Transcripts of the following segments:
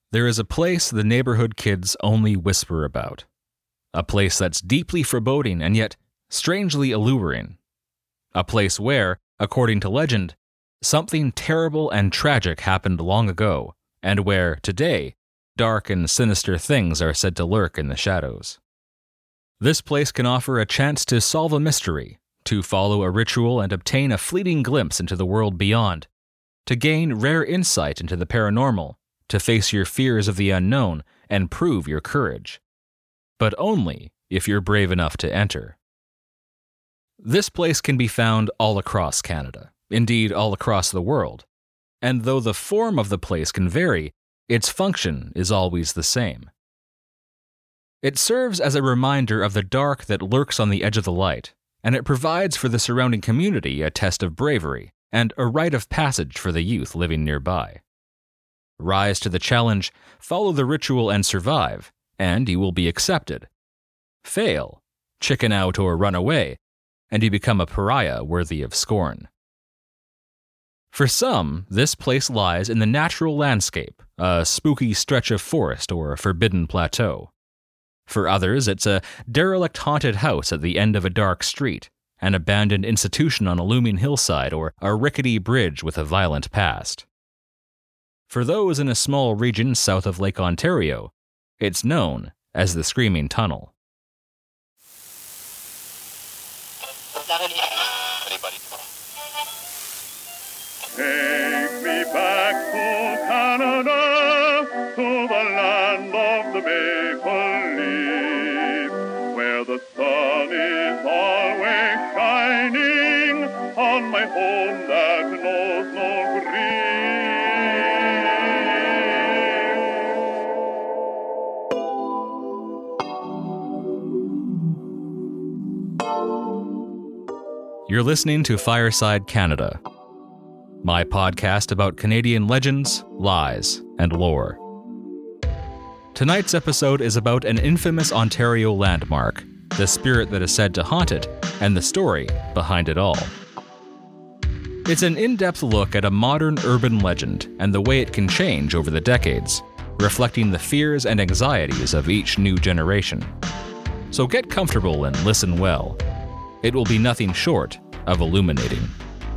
There is a place the neighborhood kids only whisper about. A place that's deeply foreboding and yet strangely alluring. A place where, according to legend, something terrible and tragic happened long ago, and where, today, dark and sinister things are said to lurk in the shadows. This place can offer a chance to solve a mystery, to follow a ritual and obtain a fleeting glimpse into the world beyond, to gain rare insight into the paranormal, to face your fears of the unknown and prove your courage. But only if you're brave enough to enter. This place can be found all across Canada, indeed all across the world, and though the form of the place can vary, its function is always the same. It serves as a reminder of the dark that lurks on the edge of the light, and it provides for the surrounding community a test of bravery and a rite of passage for the youth living nearby. Rise to the challenge, follow the ritual and survive, and you will be accepted. Fail, chicken out or run away, and you become a pariah worthy of scorn. For some, this place lies in the natural landscape, a spooky stretch of forest or a forbidden plateau. For others, it's a derelict haunted house at the end of a dark street, an abandoned institution on a looming hillside, or a rickety bridge with a violent past. For those in a small region south of Lake Ontario, it's known as the Screaming Tunnel. Take me back to Canada, to the land of the make-believe, where the sun is always shining on my home that knows no grief. You're listening to Fireside Canada, my podcast about Canadian legends, lies, and lore. Tonight's episode is about an infamous Ontario landmark, the spirit that is said to haunt it, and the story behind it all. It's an in-depth look at a modern urban legend and the way it can change over the decades, reflecting the fears and anxieties of each new generation. So get comfortable and listen well. It will be nothing short of illuminating.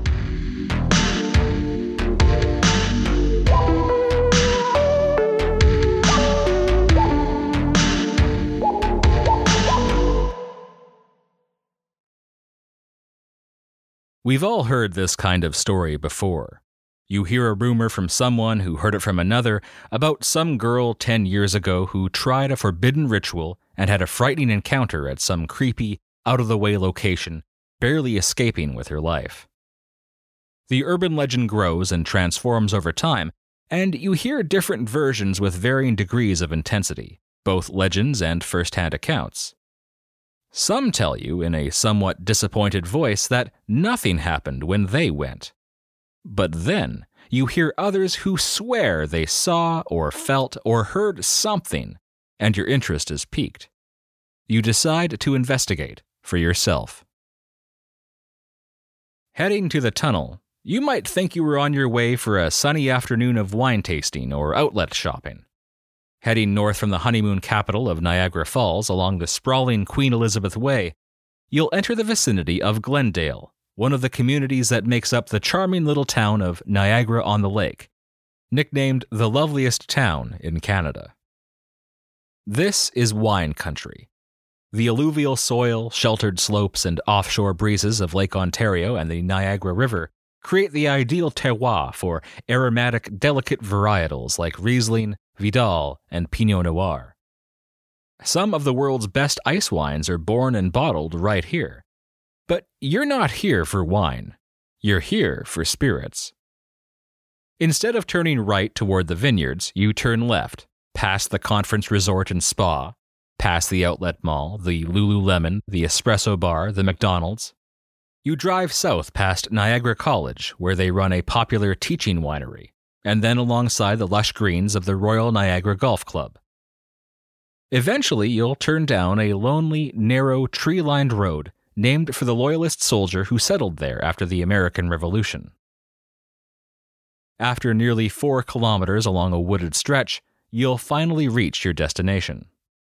We've all heard this kind of story before. You hear a rumor from someone who heard it from another about some girl 10 years ago who tried a forbidden ritual and had a frightening encounter at some creepy, out-of-the-way location, barely escaping with her life. The urban legend grows and transforms over time, and you hear different versions with varying degrees of intensity, both legends and first-hand accounts. Some tell you in a somewhat disappointed voice that nothing happened when they went. But then you hear others who swear they saw or felt or heard something, and your interest is piqued. You decide to investigate for yourself. Heading to the tunnel, you might think you were on your way for a sunny afternoon of wine tasting or outlet shopping. Heading north from the honeymoon capital of Niagara Falls along the sprawling Queen Elizabeth Way, you'll enter the vicinity of Glendale, one of the communities that makes up the charming little town of Niagara-on-the-Lake, nicknamed the loveliest town in Canada. This is wine country. The alluvial soil, sheltered slopes, and offshore breezes of Lake Ontario and the Niagara River create the ideal terroir for aromatic, delicate varietals like Riesling, Vidal, and Pinot Noir. Some of the world's best ice wines are born and bottled right here. But you're not here for wine. You're here for spirits. Instead of turning right toward the vineyards, you turn left, past the conference resort and spa, past the outlet mall, the Lululemon, the espresso bar, the McDonald's. You drive south past Niagara College, where they run a popular teaching winery, and then alongside the lush greens of the Royal Niagara Golf Club. Eventually, you'll turn down a lonely, narrow, tree-lined road named for the Loyalist soldier who settled there after the American Revolution. After nearly 4 kilometers along a wooded stretch, you'll finally reach your destination.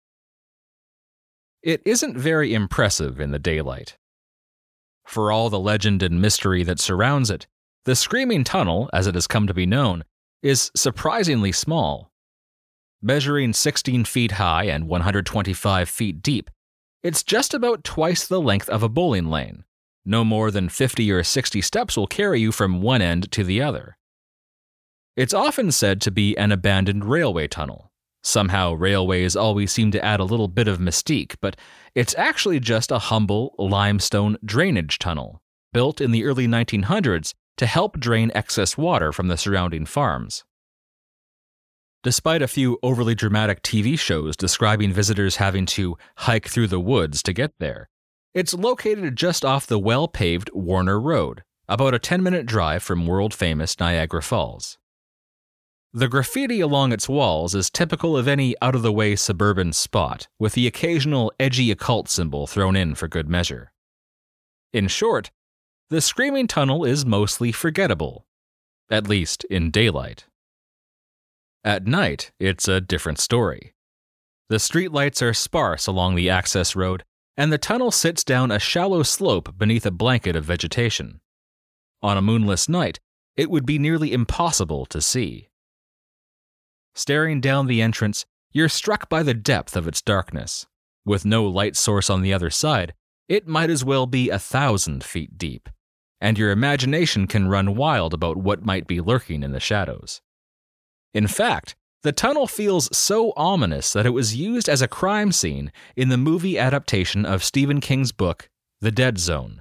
It isn't very impressive in the daylight. For all the legend and mystery that surrounds it, the Screaming Tunnel, as it has come to be known, is surprisingly small. Measuring 16 feet high and 125 feet deep, it's just about twice the length of a bowling lane. No more than 50 or 60 steps will carry you from one end to the other. It's often said to be an abandoned railway tunnel. Somehow railways always seem to add a little bit of mystique, but it's actually just a humble limestone drainage tunnel, built in the early 1900s to help drain excess water from the surrounding farms. Despite a few overly dramatic TV shows describing visitors having to hike through the woods to get there, it's located just off the well-paved Warner Road, about a 10-minute drive from world-famous Niagara Falls. The graffiti along its walls is typical of any out-of-the-way suburban spot, with the occasional edgy occult symbol thrown in for good measure. In short, the Screaming Tunnel is mostly forgettable, at least in daylight. At night, it's a different story. The streetlights are sparse along the access road, and the tunnel sits down a shallow slope beneath a blanket of vegetation. On a moonless night, it would be nearly impossible to see. Staring down the entrance, you're struck by the depth of its darkness. With no light source on the other side, it might as well be 1,000 feet deep, and your imagination can run wild about what might be lurking in the shadows. In fact, the tunnel feels so ominous that it was used as a crime scene in the movie adaptation of Stephen King's book, The Dead Zone.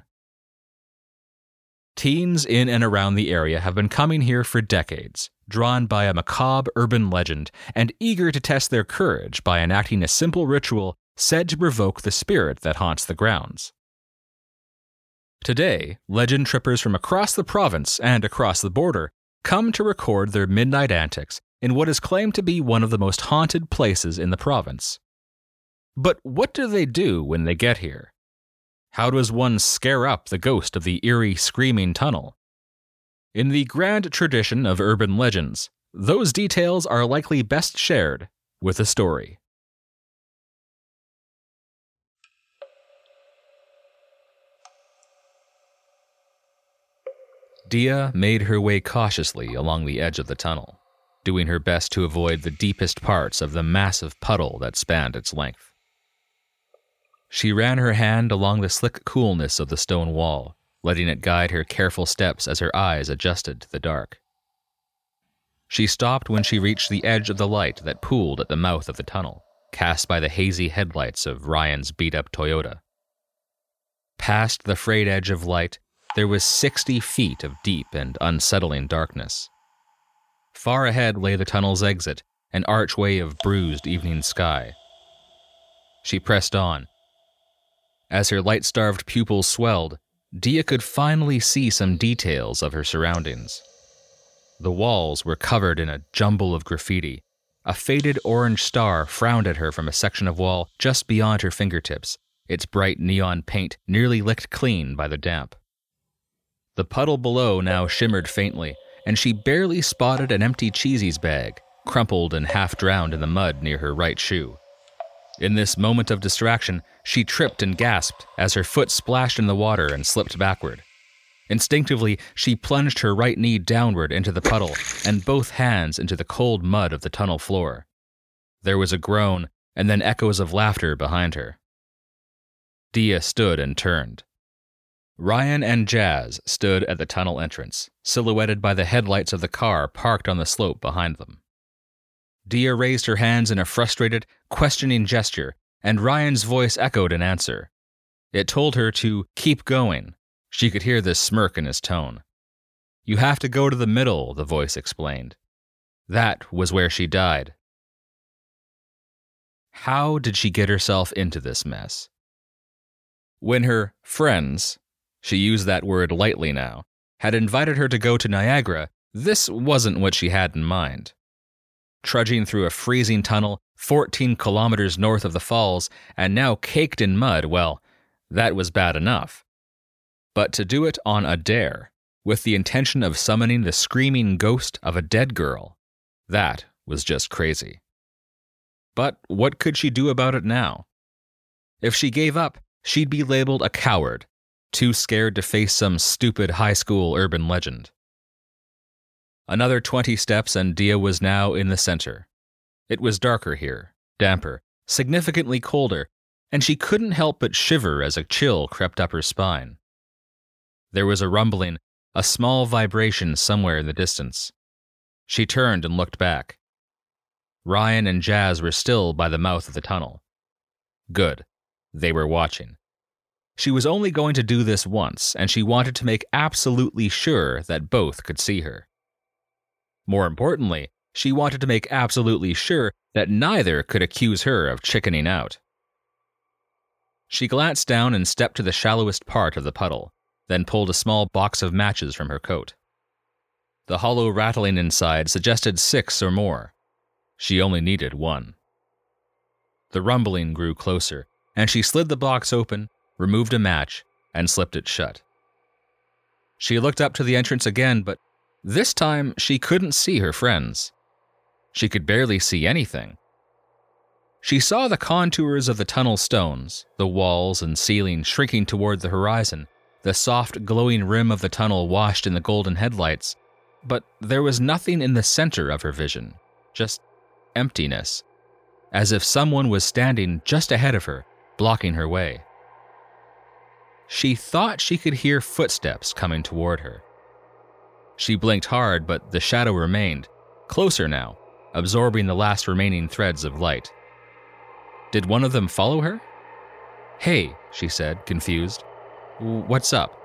Teens in and around the area have been coming here for decades, drawn by a macabre urban legend and eager to test their courage by enacting a simple ritual said to provoke the spirit that haunts the grounds. Today, legend trippers from across the province and across the border come to record their midnight antics in what is claimed to be one of the most haunted places in the province. But what do they do when they get here? How does one scare up the ghost of the eerie Screaming Tunnel? In the grand tradition of urban legends, those details are likely best shared with a story. Dia made her way cautiously along the edge of the tunnel, doing her best to avoid the deepest parts of the massive puddle that spanned its length. She ran her hand along the slick coolness of the stone wall, letting it guide her careful steps as her eyes adjusted to the dark. She stopped when she reached the edge of the light that pooled at the mouth of the tunnel, cast by the hazy headlights of Ryan's beat-up Toyota. Past the frayed edge of light, there was 60 feet of deep and unsettling darkness. Far ahead lay the tunnel's exit, an archway of bruised evening sky. She pressed on. As her light-starved pupils swelled, Dia could finally see some details of her surroundings. The walls were covered in a jumble of graffiti. A faded orange star frowned at her from a section of wall just beyond her fingertips, its bright neon paint nearly licked clean by the damp. The puddle below now shimmered faintly, and she barely spotted an empty Cheesies bag, crumpled and half-drowned in the mud near her right shoe. In this moment of distraction, she tripped and gasped as her foot splashed in the water and slipped backward. Instinctively, she plunged her right knee downward into the puddle and both hands into the cold mud of the tunnel floor. There was a groan, and then echoes of laughter behind her. Dia stood and turned. Ryan and Jazz stood at the tunnel entrance, silhouetted by the headlights of the car parked on the slope behind them. Dia raised her hands in a frustrated, questioning gesture, and Ryan's voice echoed an answer. It told her to keep going. She could hear the smirk in his tone. "You have to go to the middle," the voice explained. That was where she died. How did she get herself into this mess? When her friends, she used that word lightly now, had invited her to go to Niagara, this wasn't what she had in mind. Trudging through a freezing tunnel 14 kilometers north of the falls and now caked in mud, well, that was bad enough. But to do it on a dare, with the intention of summoning the screaming ghost of a dead girl, that was just crazy. But what could she do about it now? If she gave up, she'd be labeled a coward, too scared to face some stupid high school urban legend. Another 20 steps and Dia was now in the center. It was darker here, damper, significantly colder, and she couldn't help but shiver as a chill crept up her spine. There was a rumbling, a small vibration somewhere in the distance. She turned and looked back. Ryan and Jazz were still by the mouth of the tunnel. Good. They were watching. She was only going to do this once, and she wanted to make absolutely sure that both could see her. More importantly, she wanted to make absolutely sure that neither could accuse her of chickening out. She glanced down and stepped to the shallowest part of the puddle, then pulled a small box of matches from her coat. The hollow rattling inside suggested 6 or more. She only needed 1. The rumbling grew closer, and she slid the box open, removed a match, and slipped it shut. She looked up to the entrance again, but this time she couldn't see her friends. She could barely see anything. She saw the contours of the tunnel stones, the walls and ceiling shrinking toward the horizon, the soft glowing rim of the tunnel washed in the golden headlights, but there was nothing in the center of her vision, just emptiness, as if someone was standing just ahead of her, blocking her way. She thought she could hear footsteps coming toward her. She blinked hard, but the shadow remained, closer now, absorbing the last remaining threads of light. Did one of them follow her? "Hey," she said, confused. "What's up?"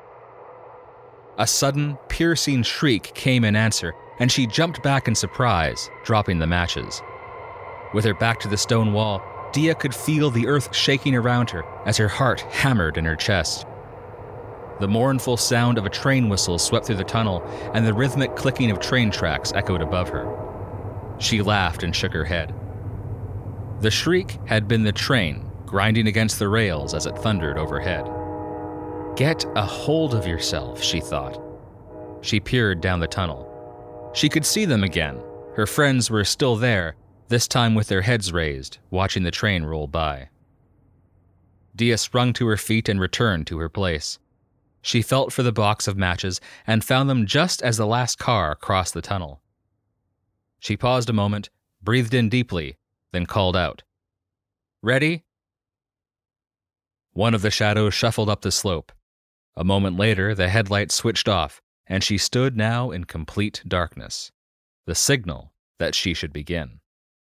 A sudden, piercing shriek came in answer, and she jumped back in surprise, dropping the matches. With her back to the stone wall, Dia could feel the earth shaking around her as her heart hammered in her chest. The mournful sound of a train whistle swept through the tunnel, and the rhythmic clicking of train tracks echoed above her. She laughed and shook her head. The shriek had been the train grinding against the rails as it thundered overhead. Get a hold of yourself, she thought. She peered down the tunnel. She could see them again. Her friends were still there, this time with their heads raised, watching the train roll by. Dia sprung to her feet and returned to her place. She felt for the box of matches and found them just as the last car crossed the tunnel. She paused a moment, breathed in deeply, then called out, "Ready?" One of the shadows shuffled up the slope. A moment later, the headlights switched off, and she stood now in complete darkness, the signal that she should begin.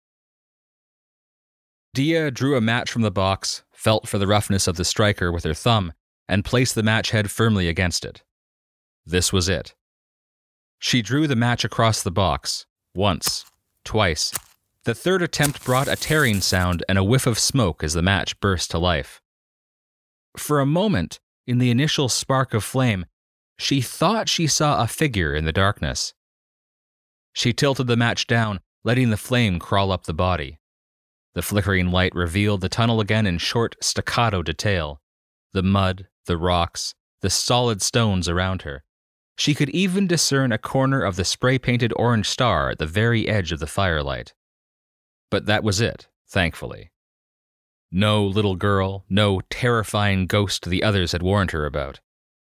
Dia drew a match from the box, felt for the roughness of the striker with her thumb, and placed the match head firmly against it. This was it. She drew the match across the box, once, twice. The third attempt brought a tearing sound and a whiff of smoke as the match burst to life. For a moment, in the initial spark of flame, she thought she saw a figure in the darkness. She tilted the match down, letting the flame crawl up the body. The flickering light revealed the tunnel again in short, staccato detail. The mud, the rocks, the solid stones around her. She could even discern a corner of the spray-painted orange star at the very edge of the firelight. But that was it, thankfully. No little girl, no terrifying ghost the others had warned her about.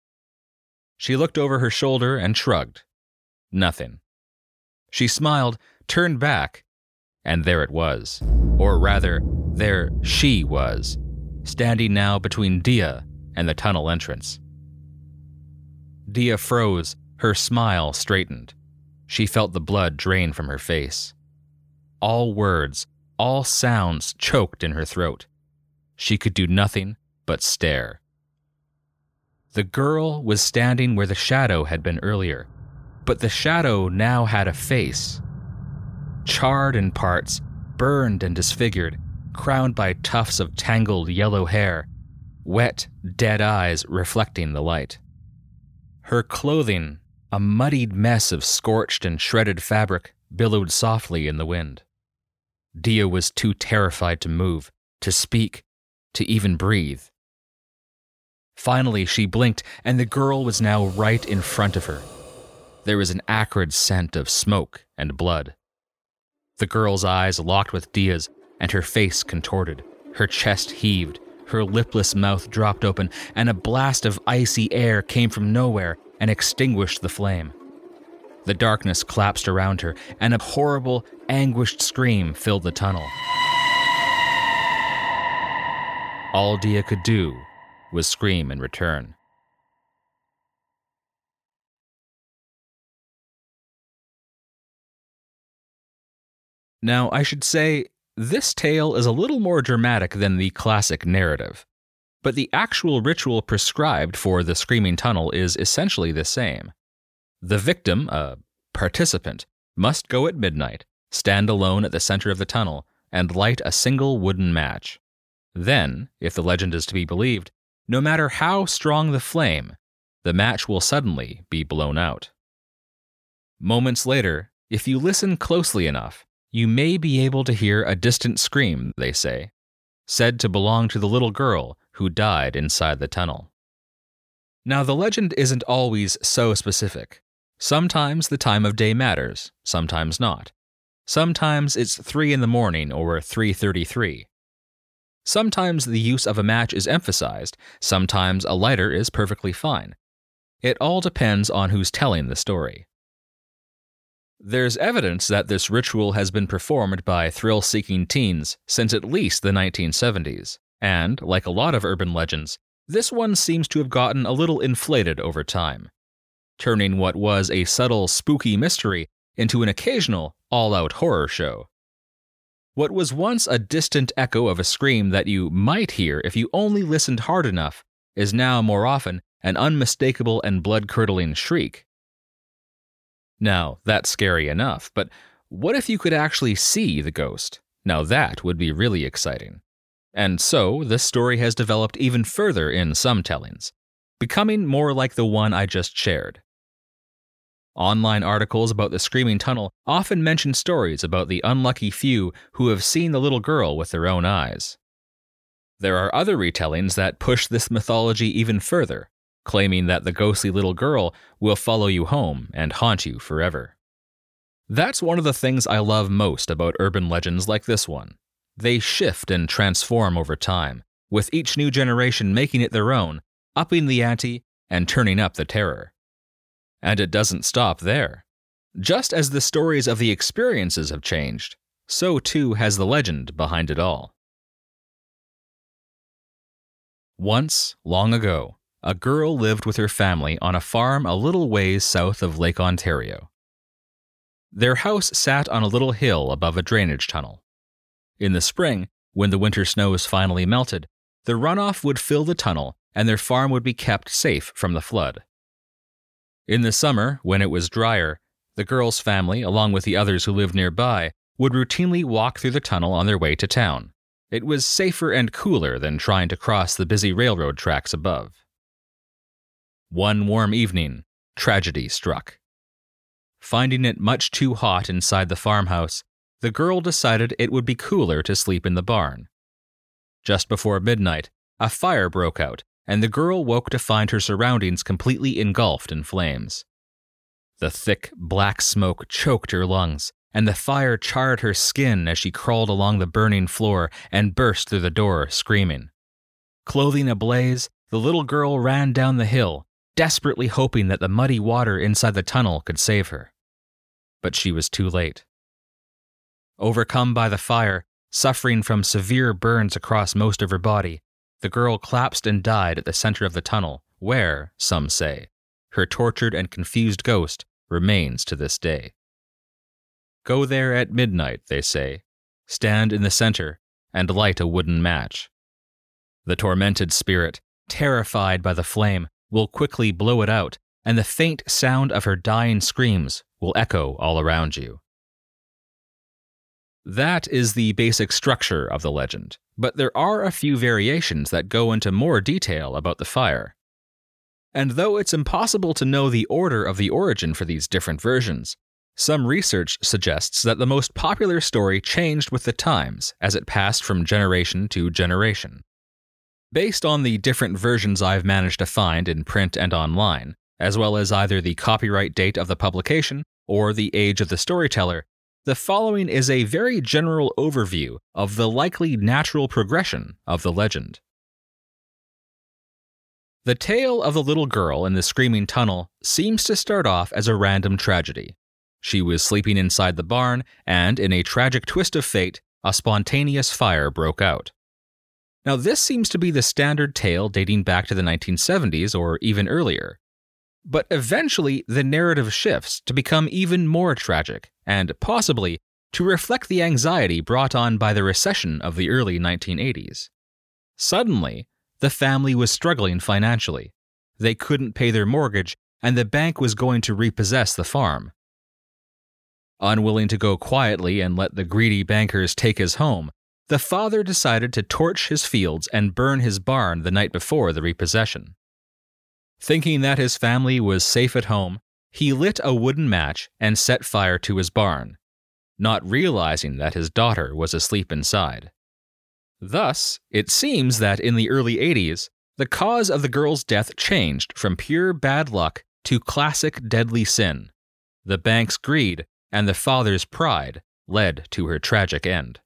She looked over her shoulder and shrugged. Nothing. She smiled, turned back, and there it was. Or rather, there she was, standing now between Dia and the tunnel entrance. Dia froze, her smile straightened. She felt the blood drain from her face. All words, all sounds choked in her throat. She could do nothing but stare. The girl was standing where the shadow had been earlier, but the shadow now had a face. Charred in parts, burned and disfigured, crowned by tufts of tangled yellow hair, wet, dead eyes reflecting the light. Her clothing, a muddied mess of scorched and shredded fabric, billowed softly in the wind. Dia was too terrified to move, to speak, to even breathe. Finally, she blinked, and the girl was now right in front of her. There was an acrid scent of smoke and blood. The girl's eyes locked with Dia's, and her face contorted, her chest heaved, her lipless mouth dropped open, and a blast of icy air came from nowhere and extinguished the flame. The darkness collapsed around her, and a horrible, anguished scream filled the tunnel. All Dia could do was scream in return. Now, I should say, this tale is a little more dramatic than the classic narrative, but the actual ritual prescribed for the Screaming Tunnel is essentially the same. The victim, a participant, must go at midnight, stand alone at the center of the tunnel, and light a single wooden match. Then, if the legend is to be believed, no matter how strong the flame, the match will suddenly be blown out. Moments later, if you listen closely enough, you may be able to hear a distant scream, they say, said to belong to the little girl who died inside the tunnel. Now, the legend isn't always so specific. Sometimes the time of day matters, sometimes not. Sometimes it's 3 in the morning or 3:33. Sometimes the use of a match is emphasized, sometimes a lighter is perfectly fine. It all depends on who's telling the story. There's evidence that this ritual has been performed by thrill-seeking teens since at least the 1970s, and, like a lot of urban legends, this one seems to have gotten a little inflated over time, turning what was a subtle, spooky mystery into an occasional, all-out horror show. What was once a distant echo of a scream that you might hear if you only listened hard enough is now more often an unmistakable and blood-curdling shriek. Now, that's scary enough, but what if you could actually see the ghost? Now that would be really exciting. And so, this story has developed even further in some tellings, becoming more like the one I just shared. Online articles about the Screaming Tunnel often mention stories about the unlucky few who have seen the little girl with their own eyes. There are other retellings that push this mythology even further, claiming that the ghostly little girl will follow you home and haunt you forever. That's one of the things I love most about urban legends like this one. They shift and transform over time, with each new generation making it their own, upping the ante and turning up the terror. And it doesn't stop there. Just as the stories of the experiences have changed, so too has the legend behind it all. Once, long ago, a girl lived with her family on a farm a little ways south of Lake Ontario. Their house sat on a little hill above a drainage tunnel. In the spring, when the winter snows finally melted, the runoff would fill the tunnel and their farm would be kept safe from the flood. In the summer, when it was drier, the girl's family, along with the others who lived nearby, would routinely walk through the tunnel on their way to town. It was safer and cooler than trying to cross the busy railroad tracks above. One warm evening, tragedy struck. Finding it much too hot inside the farmhouse, the girl decided it would be cooler to sleep in the barn. Just before midnight, a fire broke out, and the girl woke to find her surroundings completely engulfed in flames. The thick, black smoke choked her lungs, and the fire charred her skin as she crawled along the burning floor and burst through the door, screaming. Clothing ablaze, the little girl ran down the hill, desperately hoping that the muddy water inside the tunnel could save her. But she was too late. Overcome by the fire, suffering from severe burns across most of her body, the girl collapsed and died at the center of the tunnel, where, some say, her tortured and confused ghost remains to this day. Go there at midnight, they say, stand in the center, and light a wooden match. The tormented spirit, terrified by the flame, will quickly blow it out, and the faint sound of her dying screams will echo all around you. That is the basic structure of the legend, but there are a few variations that go into more detail about the fire. And though it's impossible to know the order of the origin for these different versions, some research suggests that the most popular story changed with the times as it passed from generation to generation. Based on the different versions I've managed to find in print and online, as well as either the copyright date of the publication or the age of the storyteller, The following is a very general overview of the likely natural progression of the legend. The tale of the little girl in the Screaming Tunnel seems to start off as a random tragedy. She was sleeping inside the barn, and in a tragic twist of fate, a spontaneous fire broke out. Now, this seems to be the standard tale dating back to the 1970s or even earlier. But eventually, the narrative shifts to become even more tragic, and possibly to reflect the anxiety brought on by the recession of the early 1980s. Suddenly, the family was struggling financially. They couldn't pay their mortgage, and the bank was going to repossess the farm. Unwilling to go quietly and let the greedy bankers take his home, the father decided to torch his fields and burn his barn the night before the repossession. Thinking that his family was safe at home, he lit a wooden match and set fire to his barn, not realizing that his daughter was asleep inside. Thus, it seems that in the early 80s, the cause of the girl's death changed from pure bad luck to classic deadly sin. The bank's greed and the father's pride led to her tragic end.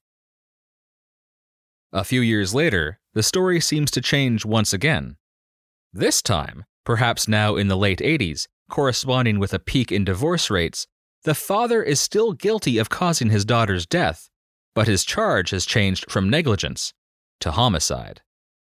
A few years later, the story seems to change once again. This time, perhaps now in the late 80s, corresponding with a peak in divorce rates, the father is still guilty of causing his daughter's death, but his charge has changed from negligence to homicide.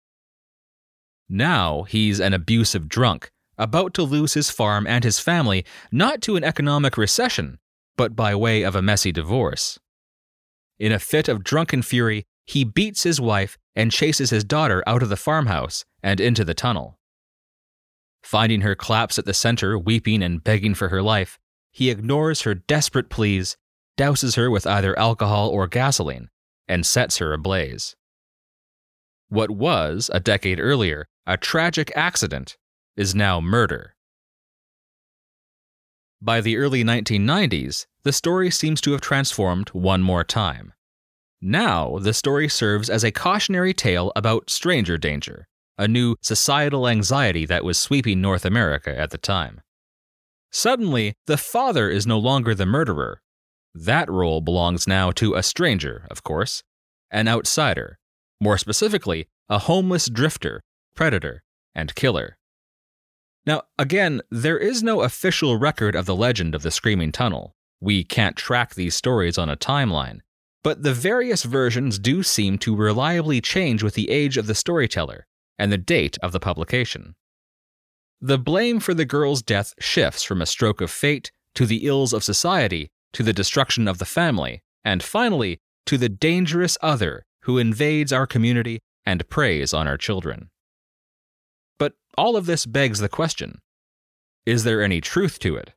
Now he's an abusive drunk, about to lose his farm and his family not to an economic recession, but by way of a messy divorce. In a fit of drunken fury, he beats his wife and chases his daughter out of the farmhouse and into the tunnel. Finding her collapsed at the center, weeping and begging for her life, he ignores her desperate pleas, douses her with either alcohol or gasoline, and sets her ablaze. What was, a decade earlier, a tragic accident is now murder. By the early 1990s, the story seems to have transformed one more time. Now, the story serves as a cautionary tale about stranger danger, a new societal anxiety that was sweeping North America at the time. Suddenly, the father is no longer the murderer. That role belongs now to a stranger, of course, an outsider, more specifically, a homeless drifter, predator, and killer. Now, again, there is no official record of the legend of the Screaming Tunnel. We can't track these stories on a timeline, but the various versions do seem to reliably change with the age of the storyteller and the date of the publication. The blame for the girl's death shifts from a stroke of fate to the ills of society to the destruction of the family, and finally, to the dangerous other who invades our community and preys on our children. But all of this begs the question, is there any truth to it?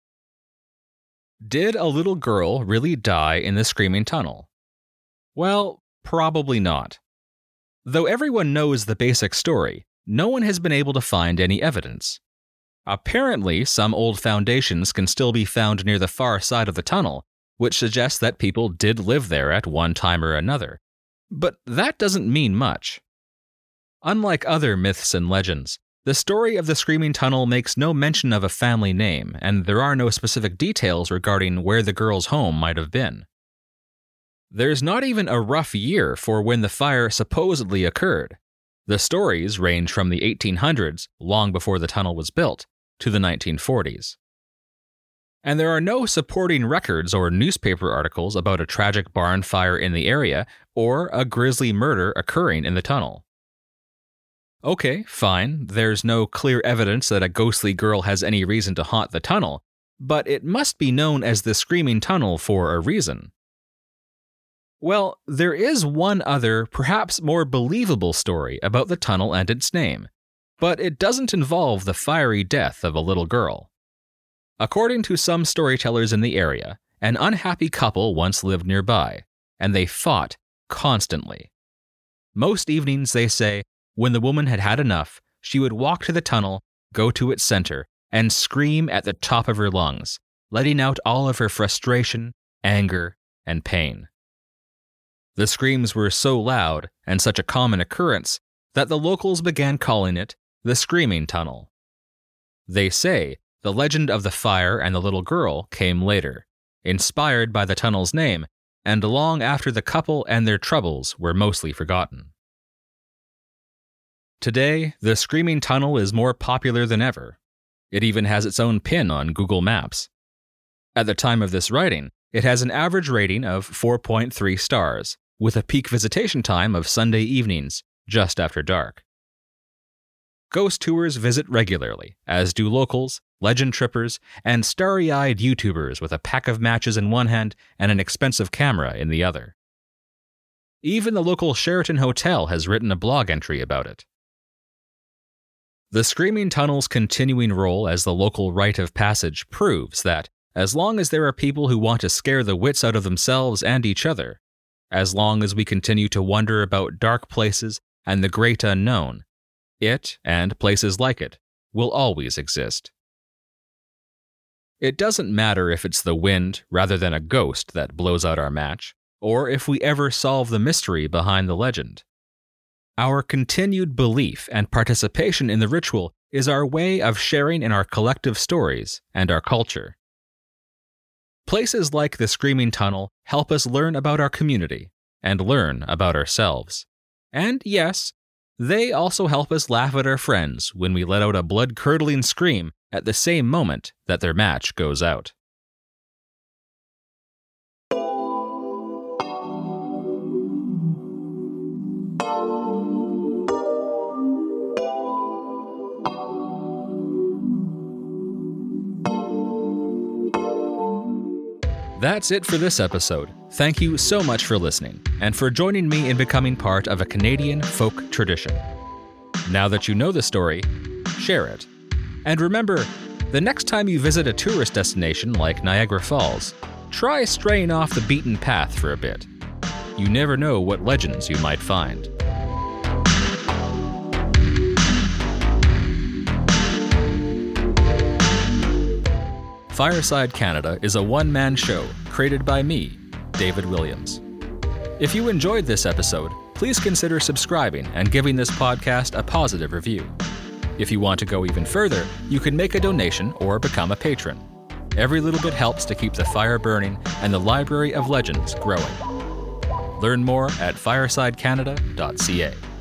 Did a little girl really die in the Screaming Tunnel? Well, probably not. Though everyone knows the basic story, no one has been able to find any evidence. Apparently, some old foundations can still be found near the far side of the tunnel, which suggests that people did live there at one time or another. But that doesn't mean much. Unlike other myths and legends, the story of the Screaming Tunnel makes no mention of a family name, and there are no specific details regarding where the girl's home might have been. There's not even a rough year for when the fire supposedly occurred. The stories range from the 1800s, long before the tunnel was built, to the 1940s. And there are no supporting records or newspaper articles about a tragic barn fire in the area or a grisly murder occurring in the tunnel. Okay, fine, there's no clear evidence that a ghostly girl has any reason to haunt the tunnel, but it must be known as the Screaming Tunnel for a reason. Well, there is one other, perhaps more believable story about the tunnel and its name, but it doesn't involve the fiery death of a little girl. According to some storytellers in the area, an unhappy couple once lived nearby, and they fought constantly. Most evenings, they say, when the woman had had enough, she would walk to the tunnel, go to its center, and scream at the top of her lungs, letting out all of her frustration, anger, and pain. The screams were so loud and such a common occurrence that the locals began calling it the Screaming Tunnel. They say the legend of the fire and the little girl came later, inspired by the tunnel's name, and long after the couple and their troubles were mostly forgotten. Today, the Screaming Tunnel is more popular than ever. It even has its own pin on Google Maps. At the time of this writing, it has an average rating of 4.3 stars, with a peak visitation time of Sunday evenings, just after dark. Ghost tours visit regularly, as do locals, legend trippers, and starry-eyed YouTubers with a pack of matches in one hand and an expensive camera in the other. Even the local Sheraton Hotel has written a blog entry about it. The Screaming Tunnel's continuing role as the local rite of passage proves that, as long as there are people who want to scare the wits out of themselves and each other, as long as we continue to wonder about dark places and the great unknown, it, and places like it, will always exist. It doesn't matter if it's the wind rather than a ghost that blows out our match, or if we ever solve the mystery behind the legend. Our continued belief and participation in the ritual is our way of sharing in our collective stories and our culture. Places like the Screaming Tunnel help us learn about our community and learn about ourselves. And yes, they also help us laugh at our friends when we let out a blood-curdling scream at the same moment that their match goes out. That's it for this episode. Thank you so much for listening, and for joining me in becoming part of a Canadian folk tradition. Now that you know the story, share it. And remember, the next time you visit a tourist destination like Niagara Falls, try straying off the beaten path for a bit. You never know what legends you might find. Fireside Canada is a one-man show created by me, David Williams. If you enjoyed this episode, please consider subscribing and giving this podcast a positive review. If you want to go even further, you can make a donation or become a patron. Every little bit helps to keep the fire burning and the Library of Legends growing. Learn more at firesidecanada.ca.